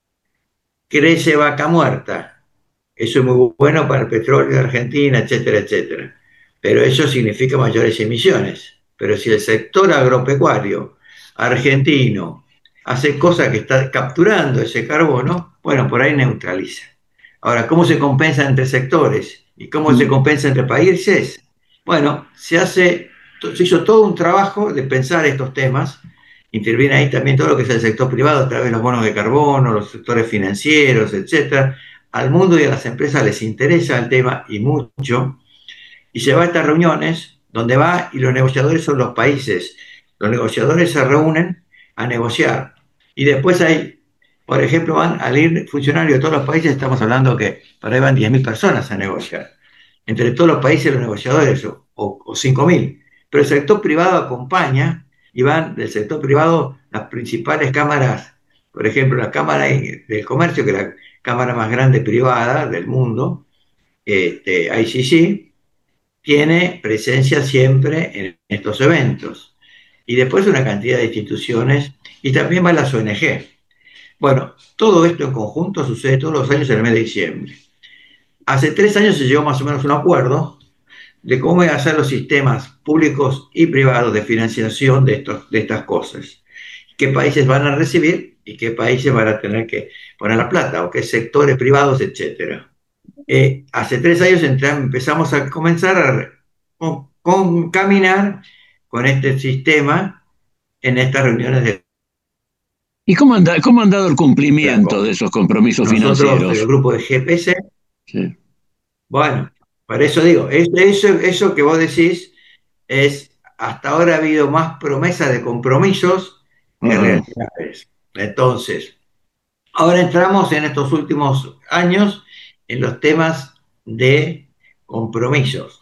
Crece vaca muerta. Eso es muy bueno para el petróleo de Argentina, etcétera, etcétera. Pero eso significa mayores emisiones. Pero si el sector agropecuario argentino hace cosas que está capturando ese carbono, bueno, por ahí neutraliza. Ahora, ¿cómo se compensa entre sectores? ¿Y cómo se compensa entre países? Bueno, se hace, se hizo todo un trabajo de pensar estos temas. Interviene ahí también todo lo que es el sector privado a través de los bonos de carbono, los sectores financieros, etcétera. Al mundo y a las empresas les interesa el tema, y mucho, y se va a estas reuniones donde va, y los negociadores son los países. Los negociadores se reúnen a negociar, y después hay, por ejemplo, van al ir funcionarios de todos los países. Estamos hablando que para ahí van diez mil personas a negociar, entre todos los países los negociadores, o, o cinco mil, pero el sector privado acompaña, y van del sector privado las principales cámaras, por ejemplo, la Cámara del Comercio, que es la cámara más grande privada del mundo, este, I C C, tiene presencia siempre en estos eventos. Y después una cantidad de instituciones, y también van las O N G. Bueno, todo esto en conjunto sucede todos los años en el mes de diciembre. Hace tres años se llegó más o menos a un acuerdo de cómo iban a ser los sistemas públicos y privados de financiación de, estos, de estas cosas. Qué países van a recibir y qué países van a tener que poner la plata, o qué sectores privados, etcétera. Eh, hace tres años entramos, empezamos a comenzar a con, con, caminar con este sistema en estas reuniones de... ¿Y cómo, anda, cómo han dado el cumplimiento de esos compromisos Nosotros, financieros? el grupo de G P C, sí. Bueno, por eso digo, eso, eso que vos decís es, hasta ahora ha habido más promesas de compromisos que uh-huh. realidades. Entonces, ahora entramos en estos últimos años en los temas de compromisos.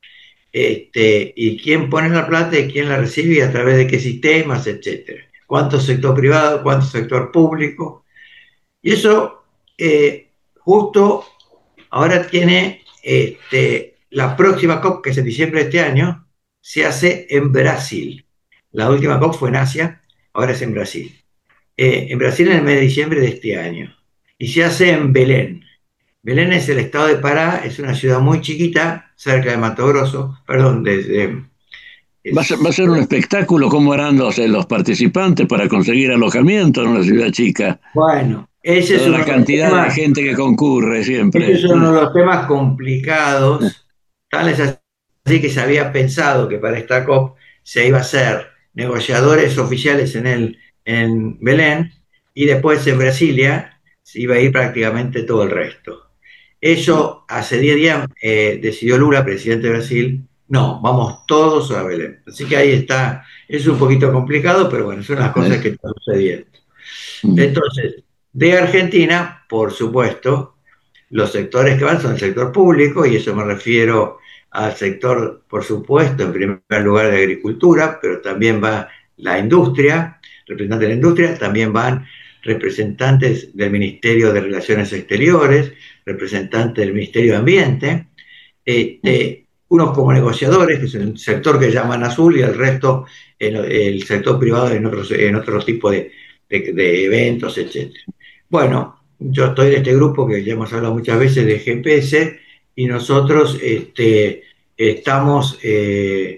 Este, y quién pone la plata y quién la recibe y a través de qué sistemas, etcétera. Cuánto sector privado, cuánto sector público. Y eso eh, justo ahora tiene este, la próxima COP, que es en diciembre de este año, se hace en Brasil. La última COP fue en Asia, ahora es en Brasil. Eh, en Brasil en el mes de diciembre de este año. Y se hace en Belén. Belén es el estado de Pará, es una ciudad muy chiquita, cerca de Mato Grosso, perdón, de, de, es, va, a ser, va a ser un espectáculo. ¿Cómo harán los, los participantes para conseguir alojamiento en una ciudad chica? Bueno, esa es la cantidad de, temas, de gente que concurre siempre. Ese es uno de los temas complicados, tal es así que se había pensado que para esta COP se iba a hacer negociadores oficiales en, el, en Belén, y después en Brasilia se iba a ir prácticamente todo el resto. Eso hace diez días eh, decidió Lula, presidente de Brasil, no, vamos todos a Belén. Así que ahí está, es un poquito complicado, pero bueno, son las cosas que están sucediendo. Entonces, de Argentina, por supuesto, los sectores que van son el sector público, y eso me refiero al sector, por supuesto, en primer lugar de agricultura, pero también va la industria, representantes de la industria, también van representantes del Ministerio de Relaciones Exteriores, representantes del Ministerio de Ambiente, este, unos como negociadores, que es el sector que llaman azul, y el resto el, el sector privado en otros, en otro tipo de, de, de eventos, etcétera. Bueno, yo estoy de este grupo que ya hemos hablado muchas veces de G P S, y nosotros este, estamos eh,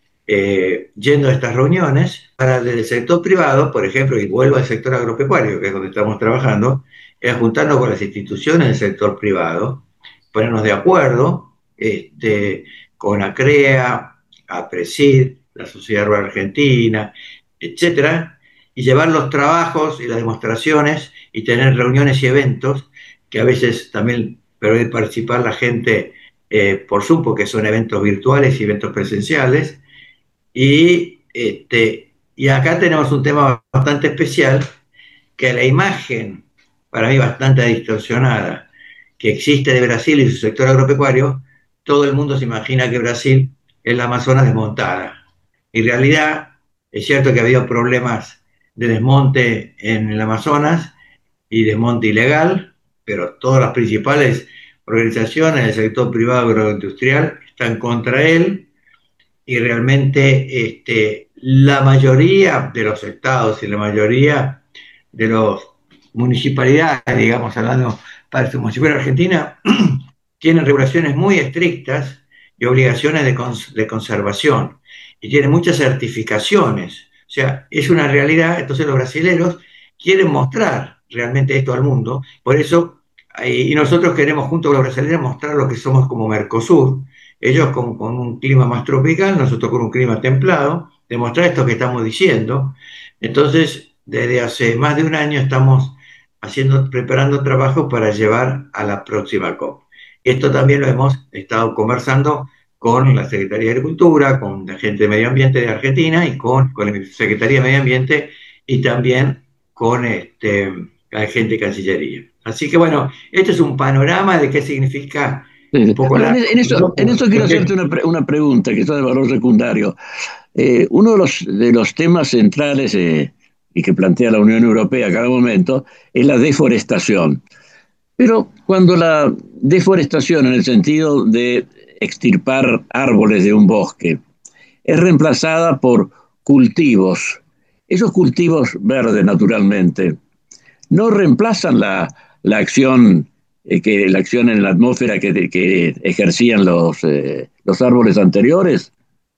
eh, yendo a estas reuniones para desde el sector privado, por ejemplo, y vuelvo al sector agropecuario, que es donde estamos trabajando, es juntarnos con las instituciones del sector privado, ponernos de acuerdo este, con ACREA, APRESID, la Sociedad Rural Argentina, etcétera, y llevar los trabajos y las demostraciones y tener reuniones y eventos, que a veces también puede participar la gente eh, por Zoom, porque son eventos virtuales y eventos presenciales. Y, este, y acá tenemos un tema bastante especial, que la imagen, para mí bastante distorsionada, que existe de Brasil y su sector agropecuario, todo el mundo se imagina que Brasil es la Amazonas desmontada. En realidad, es cierto que ha habido problemas de desmonte en el Amazonas y desmonte ilegal, pero todas las principales organizaciones del sector privado agroindustrial están contra él, y realmente este, la mayoría de los estados y la mayoría de las municipalidades, digamos, hablando para su municipio de Argentina, tienen regulaciones muy estrictas y obligaciones de, cons de conservación, y tienen muchas certificaciones. O sea, es una realidad. Entonces los brasileños quieren mostrar realmente esto al mundo, por eso, y nosotros queremos junto con los brasileños mostrar lo que somos como Mercosur, ellos con, con un clima más tropical, nosotros con un clima templado, demostrar esto que estamos diciendo. Entonces, desde hace más de un año estamos haciendo, preparando trabajo para llevar a la próxima COP. Esto también lo hemos estado conversando con la Secretaría de Agricultura, con la gente de Medio Ambiente de Argentina y con, con la Secretaría de Medio Ambiente, y también con este, la gente de Cancillería. Así que bueno, este es un panorama de qué significa un poco la... En, en, eso, en eso quiero hacerte una, pre una pregunta que está de valor secundario. Eh, uno de los, de los temas centrales eh, y que plantea la Unión Europea a cada momento es la deforestación. Pero cuando la deforestación, en el sentido de extirpar árboles de un bosque, es reemplazada por cultivos, esos cultivos verdes, naturalmente, no reemplazan la, la acción eh, que la acción en la atmósfera que, que ejercían los, eh, los árboles anteriores.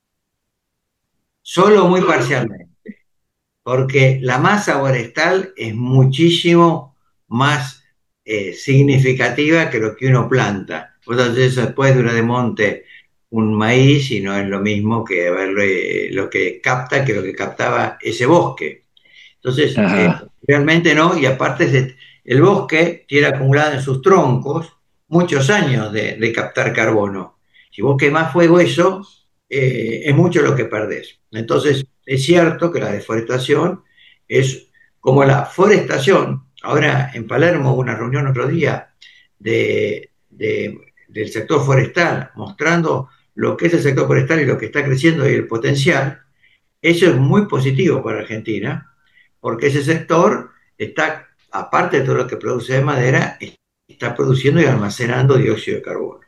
Solo muy parcialmente, porque la masa forestal es muchísimo más eh, significativa que lo que uno planta. Entonces, después de una de monte un maíz, y no es lo mismo que verlo, eh, lo que capta que lo que captaba ese bosque. Entonces, eh, realmente no, y aparte se, el bosque tiene acumulado en sus troncos muchos años de, de captar carbono. Si vos quemás fuego eso, eh, es mucho lo que perdés. Entonces, es cierto que la deforestación es como la forestación. Ahora en Palermo hubo una reunión otro día de, de, del sector forestal, mostrando lo que es el sector forestal y lo que está creciendo y el potencial. Eso es muy positivo para Argentina, porque ese sector está, aparte de todo lo que produce de madera, está produciendo y almacenando dióxido de carbono.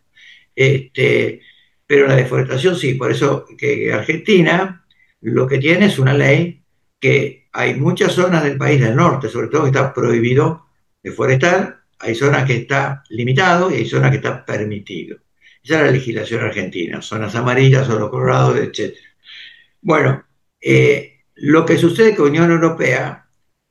Este, pero la deforestación sí, por eso que Argentina lo que tiene es una ley que hay muchas zonas del país del norte, sobre todo, que está prohibido deforestar, hay zonas que está limitado y hay zonas que está permitido. Esa es la legislación argentina, zonas amarillas, zonas coloradas, etcétera. Bueno, eh, lo que sucede con la Unión Europea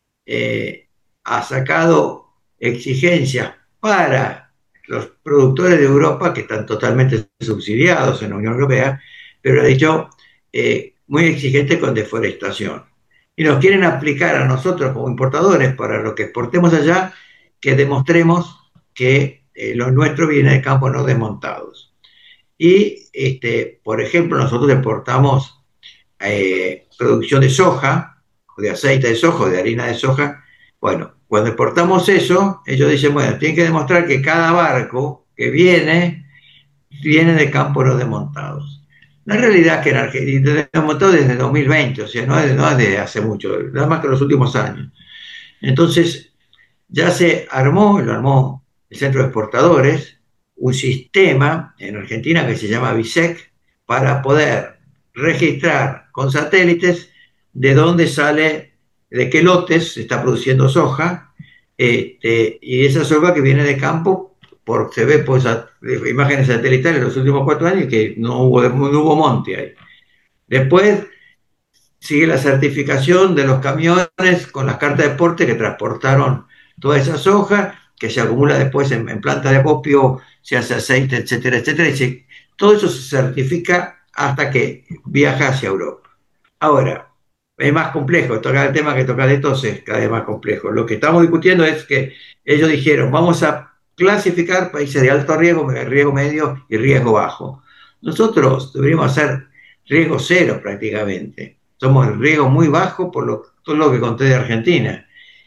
eh, ha sacado exigencias para los productores de Europa, que están totalmente subsidiados en la Unión Europea, pero ha dicho eh, muy exigente con deforestación. Y nos quieren aplicar a nosotros como importadores, para lo que exportemos allá, que demostremos que eh, lo nuestro viene de campos no desmontados. Y, este, por ejemplo, nosotros exportamos eh, producción de soja, o de aceite de soja, o de harina de soja. Bueno, cuando exportamos eso, ellos dicen, bueno, tienen que demostrar que cada barco que viene, viene de campos no desmontados. La realidad es que en Argentina desmontado desde dos mil veinte, o sea, no es, no es de hace mucho, nada más que los últimos años. Entonces, ya se armó, lo armó el Centro de Exportadores, un sistema en Argentina que se llama BISEC, para poder registrar con satélites de dónde sale, de qué lotes se está produciendo soja, este, y esa soja que viene de campo, por, se ve por imágenes satelitales en los últimos cuatro años que no hubo, no hubo monte ahí. Después sigue la certificación de los camiones con las cartas de porte que transportaron toda esa soja, que se acumula después en, en planta de acopio, se hace aceite, etcétera, etcétera, y se, todo eso se certifica hasta que viaja hacia Europa. Ahora, es más complejo, tocar el tema que tocar de tos es cada vez más complejo. Lo que estamos discutiendo es que ellos dijeron, vamos a clasificar países de alto riesgo, riesgo medio y riesgo bajo. Nosotros deberíamos hacer riesgo cero prácticamente. Somos el riesgo muy bajo por lo, todo lo que conté de Argentina.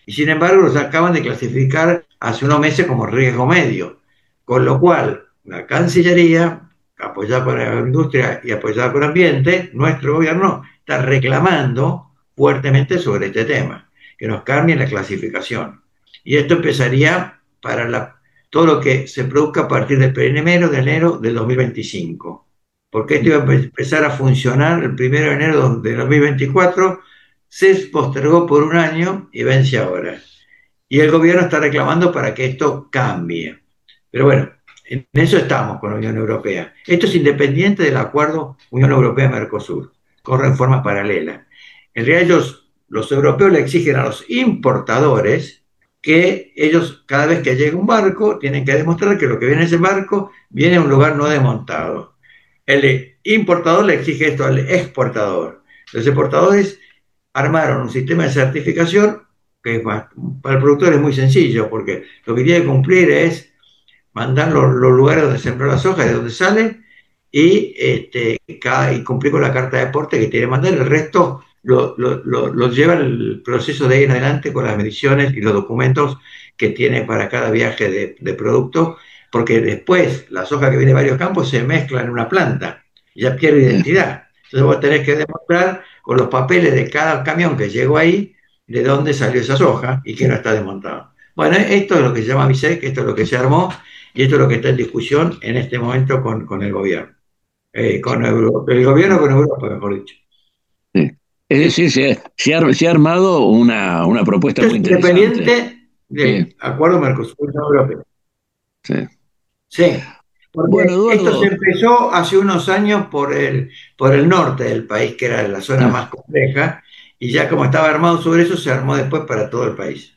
y sin embargo los acaban de clasificar hace unos meses como riesgo medio, con lo cual la Cancillería, apoyada por la industria y apoyada por el ambiente, nuestro gobierno está reclamando fuertemente sobre este tema, que nos cambien la clasificación. Y esto empezaría para la, todo lo que se produzca a partir del primero de enero del dos mil veinticinco, porque esto iba a empezar a funcionar el primero de enero de dos mil veinticuatro, se postergó por un año y vence ahora. Y el gobierno está reclamando para que esto cambie. Pero bueno, en eso estamos con la Unión Europea. Esto es independiente del acuerdo Unión Europea-Mercosur, corren formas paralelas. En realidad ellos, los europeos le exigen a los importadores que ellos cada vez que llega un barco tienen que demostrar que lo que viene en ese barco viene a un lugar no desmontado. El importador le exige esto al exportador. Los exportadores armaron un sistema de certificación que es más, para el productor es muy sencillo, porque lo que tiene que cumplir es mandar los, los lugares donde sembró la soja, de donde sale, y, este, y cumplir con la carta de aporte que tiene que mandar. El resto lo, lo, lo, lo lleva el proceso de ahí en adelante con las mediciones y los documentos que tiene para cada viaje de, de producto, porque después la soja que viene de varios campos se mezcla en una planta y ya pierde identidad. Entonces vos tenés que demostrar con los papeles de cada camión que llegó ahí de dónde salió esa soja y que no está desmontado. Bueno, esto es lo que se llama MISEC, esto es lo que se armó y esto es lo que está en discusión en este momento con, con el gobierno. Eh, con Euro, el gobierno con Europa, mejor dicho. Sí. Es decir, se, se, ha, se ha armado una, una propuesta muy interesante. Independiente del sí. acuerdo Mercosur-Unión Europea. Sí. Sí. Porque bueno, esto se empezó hace unos años por el, por el norte del país, que era la zona ah. más compleja, y ya como estaba armado sobre eso, se armó después para todo el país.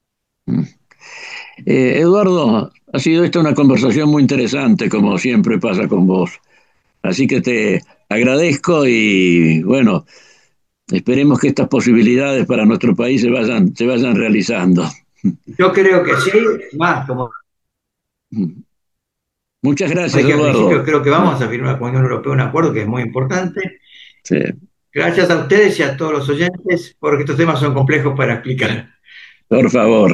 Eh, Eduardo, ha sido esta una conversación muy interesante, como siempre pasa con vos. Así que te agradezco y, bueno, esperemos que estas posibilidades para nuestro país se vayan, se vayan realizando. Yo creo que sí, más como... Muchas gracias, Porque Eduardo. Al principio creo que vamos a firmar con la Unión Europea un acuerdo que es muy importante. Sí. Gracias a ustedes y a todos los oyentes, porque estos temas son complejos para explicar. Por favor.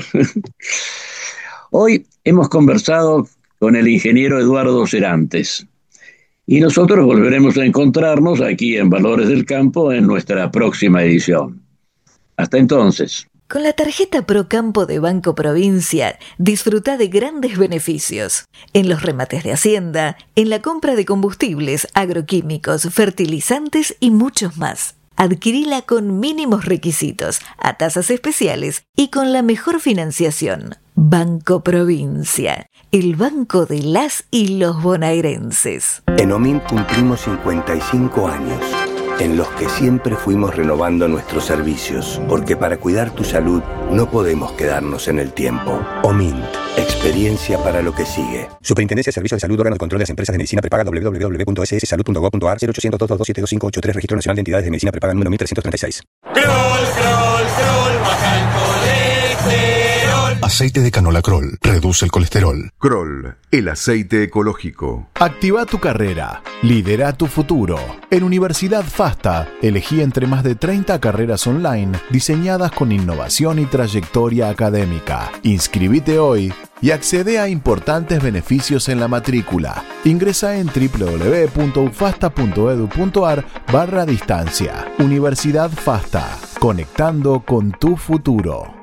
Hoy hemos conversado con el ingeniero Eduardo Serantes y nosotros volveremos a encontrarnos aquí en Valores del Campo en nuestra próxima edición. Hasta entonces. Con la tarjeta Procampo de Banco Provincia, disfruta de grandes beneficios en los remates de Hacienda, en la compra de combustibles, agroquímicos, fertilizantes y muchos más. Adquirila con mínimos requisitos, a tasas especiales y con la mejor financiación. Banco Provincia, el banco de las y los bonaerenses. En OMINT cumplimos cincuenta y cinco años, en los que siempre fuimos renovando nuestros servicios, porque para cuidar tu salud no podemos quedarnos en el tiempo. OMINT, experiencia para lo que sigue. Superintendencia de Servicios de Salud, órgano de control de las empresas de medicina prepaga, doble u doble u doble u punto ese ese salud punto gob punto ar, cero ochocientos, dos dos dos, siete dos cinco ocho tres, Registro Nacional de Entidades de Medicina Prepaga número mil trescientos treinta y seis. Crol, crol, crol, baja el colesterol. Aceite de canola Crol reduce el colesterol. Crol, el aceite ecológico. Activa tu carrera, lidera tu futuro. En Universidad FASTA, elegí entre más de treinta carreras online diseñadas con innovación y trayectoria académica. Inscribite hoy y accede a importantes beneficios en la matrícula. Ingresa en doble u doble u doble u punto ufasta punto edu punto ar barra distancia. Universidad FASTA, conectando con tu futuro.